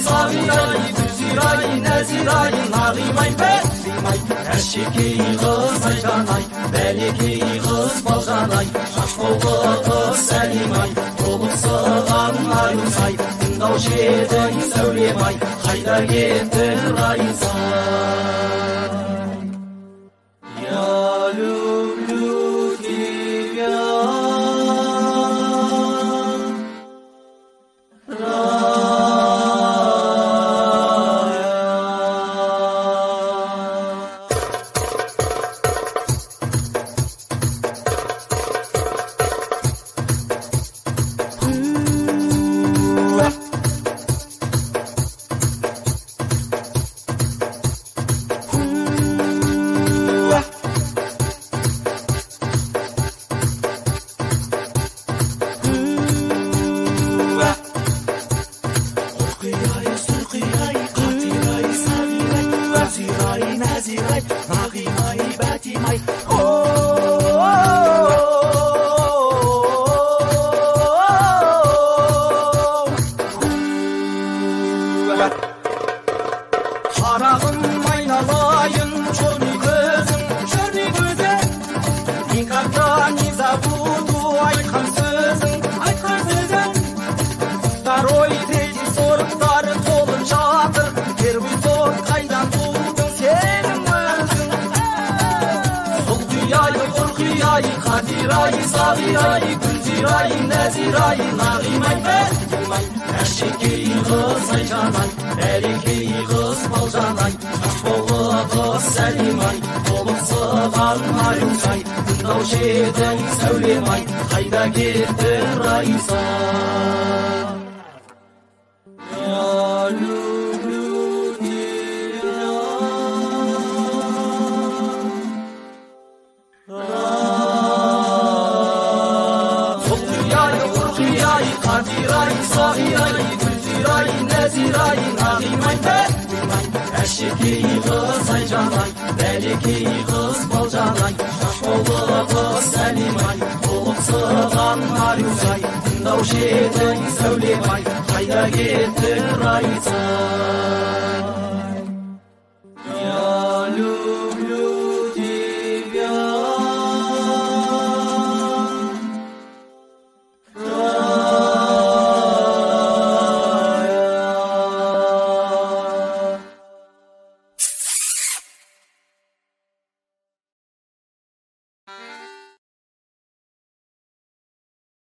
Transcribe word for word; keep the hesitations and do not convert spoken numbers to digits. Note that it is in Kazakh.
Сағирай, Гүлзирай, Нәзирай, Нағимай, Бәтимай, әшекей қыз Айжанай, бәлекей қыз Балжанай, шашбаулы қыз Сәлимай, толықсыған Аюсай, тыңдаушы едің Сәулемай, қайда кеттің Райымсай. Я люблю тебя, Нағимай, Бәтимай, қарағым айналайын, черный көзің, черный көзің, никогда не забуду айтқан сөзің, айтқан сөзің. Второй, третий сорттары толып жатыр, первый сорт қайдан тудың сенің өзің. Сұлқияй, Құрқияй, Қадирай, Сағирай, Гүлзирай, Нәзирай, Нағимай, Бәтимай, әшекей қыз Айжанай, бәлекей қыз Балжанай, шашбаулы қыз Сәлимай, толықсыған Аюсай, тыңдаушы едің Сәулемай, қайда кеттің Райымсай. Я люблю тебя, Сұлқияй, Құрқияй, Қадирай, Сағирай, Гүлзирай, Нәзирай, Нағимай, Бәтимай, әшекей қыз Айжанай, бәлекей қыз Балжанай, шашбаулы қыз Сәлимай, толықсыған Аюсай, тыңдаушы едің Сәулемай, қайда кеттің Райымсай.